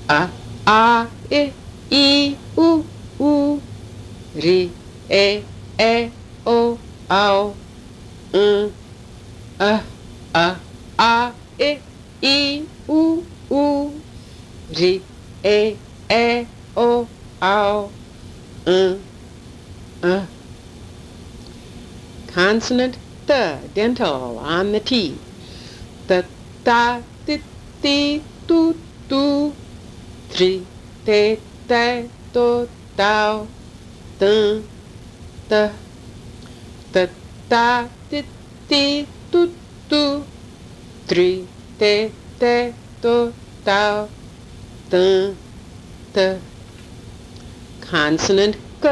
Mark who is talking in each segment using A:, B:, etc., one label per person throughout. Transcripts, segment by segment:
A: a I u u ri e o au a I u u ri e o au Consonant th, dental on the teeth. The ta ti ti tu tu tri te te to tao the the ta ti ti tu tu tri te te to tao the Consonant g.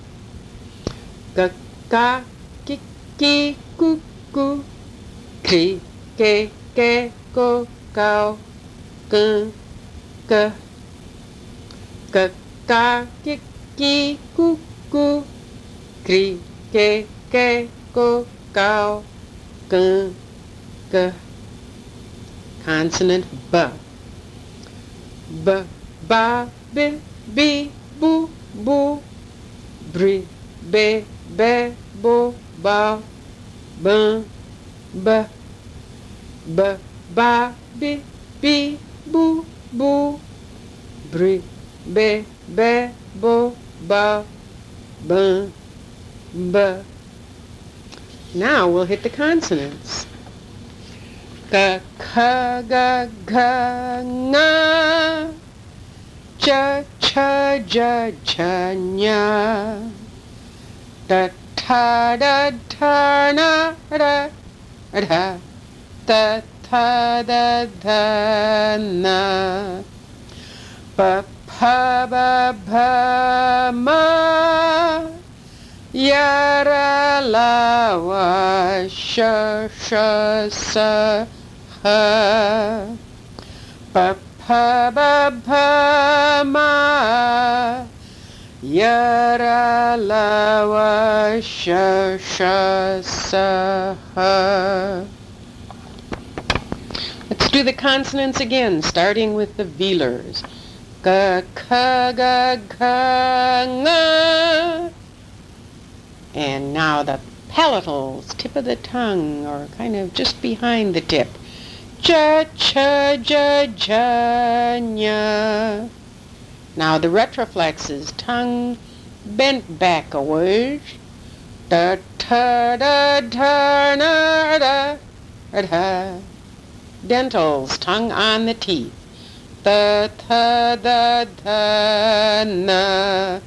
A: G ka ki ku ku kri ke ko kau g g ka ki ku ku kri ke ko kau g g Consonant b. B ba bi bu bu bri be bo ba b b ba bi bu bu bri be bo ba b b Now we'll hit the consonants. Ka kha ga gha nga cha cha ja cha nya da ta da ta na da da da ta da da na ba pa ba ba ma ya ra la wa sha sha sa ha ba pa ba pa ma ya ra la wa sha sha sa ha. Let's do the consonants again, starting with the velars. Ga ka ga ga nga. And now the palatals, tip of the tongue, or kind of just behind the tip. Ja cha ja ja nya. Now the retroflexes, tongue bent back a word. Da ta da ta na da da. Dentals, tongue on the teeth. Da ta da da na.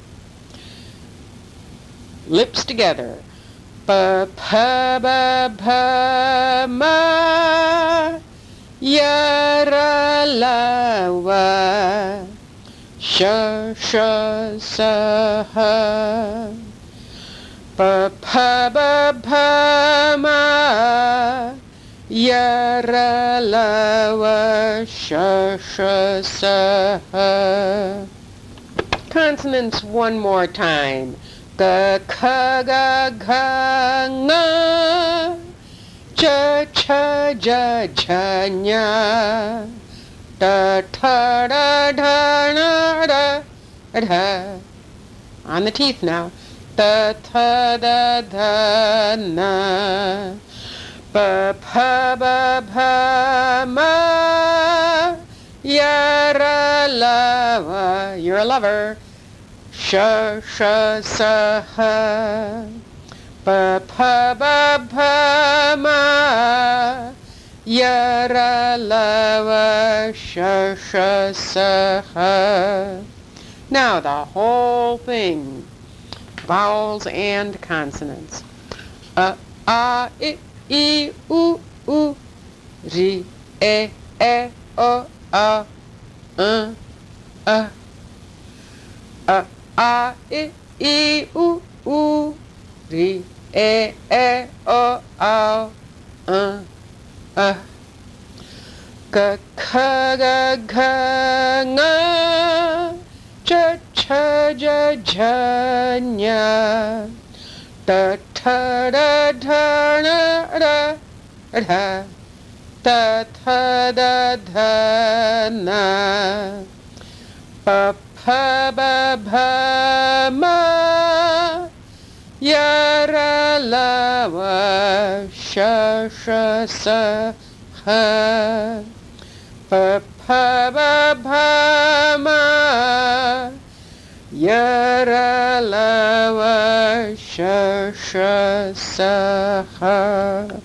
A: Lips together. Ba pa ba pa ma ya ra la wa sha sha sa ha ba pa ba pa ma ya ra la wa sha sha sa ha. Consonants one more time. Ga ka ga ga nga cha cha ja cha nya da ta da da na da da. On the teeth now. Da ta da da na ba pa ba pa ma ya ra la wa. You're a lover. Sha sha sa ha ba pa ba pa ma ya ra la wa sha sha sa ha. Now the whole thing, vowels and consonants. A I u ri e o a a u ri e o au ga ka ga ga nga cha cha ja ja nya da ta da ta na da da da ta da da na pa pa ba pa ma yara la wa sha sha sa ha pa pa ba pa ma yara la wa sha sha sa ha.